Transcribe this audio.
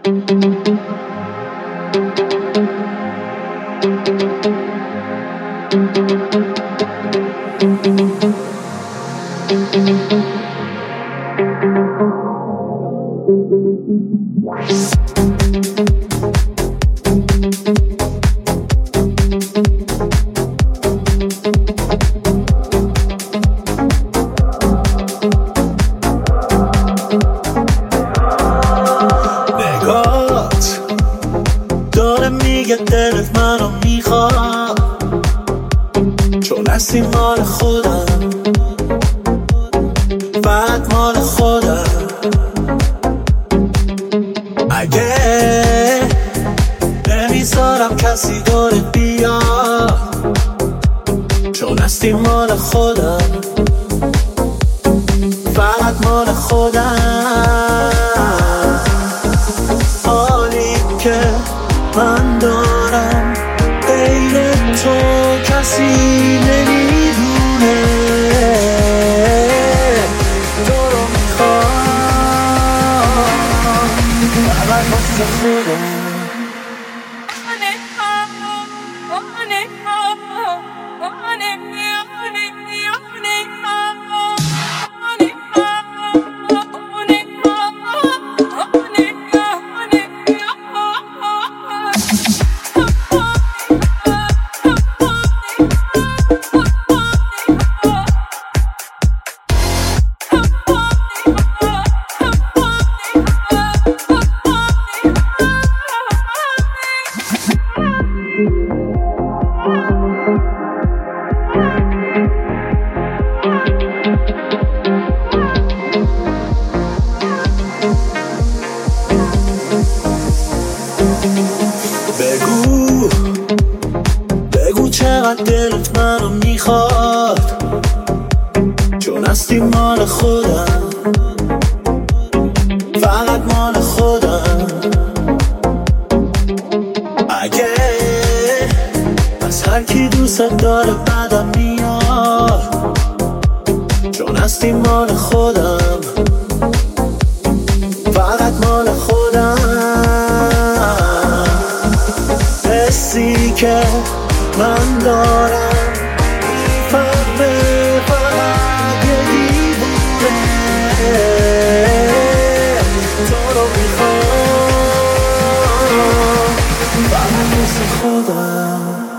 نگات داره میگه دلت منو میخواد، چون هستی مال خودم، فقط مال خودم. اگه نمیذارم کسی دورت بیاد، چون هستی مال خودم، فقط مال خودم. حالی که من دارم غیر تو کسی نمیدونه، تو رو میخوام فقط واسه خودم. بگو چقدر دلت منو میخواد، چون هستی مال خودم، فقط مال خودم. اگه از هر کی دوست داره بدم میاد، چون هستی مال خودم، فقط مال خودم. حسی که من دارم میفهمه فقط یه دیوونه، تو رو میخوام فقط واسه خودم.